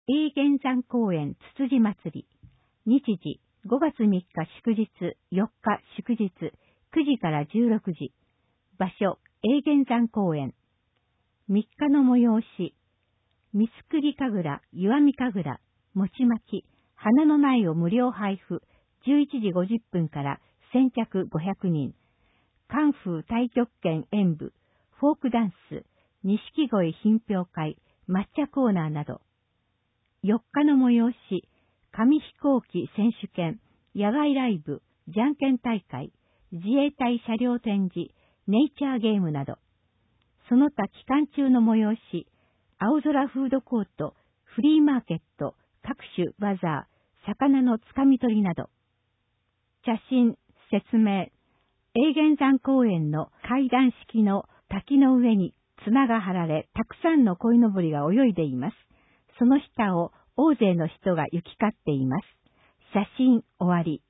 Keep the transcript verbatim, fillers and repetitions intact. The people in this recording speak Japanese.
永源山公園つつじ祭り。日時、ごがつみっか祝日、よっか祝日、くじからじゅうろくじ。場所、永源山公園。みっかの催し。三つくり神楽、石見神楽、餅巻き、花の苗を無料配布。じゅういちじごじゅっぷんから先着ごひゃくにん。カンフー太極拳演舞、フォークダンス、錦鯉品評会、抹茶コーナーなど。よっかの催し、紙飛行機選手権、野外ライブ、じゃんけん大会、自衛隊車両展示、ネイチャーゲームなど。その他期間中の催し、青空フードコート、フリーマーケット、各種バザー、魚のつかみ取りなど。写真、説明。永源山公園の階段式の滝の上に綱が張られ、たくさんの鯉のぼりが泳いでいます。その下を大勢の人が行き交っています。写真終わり。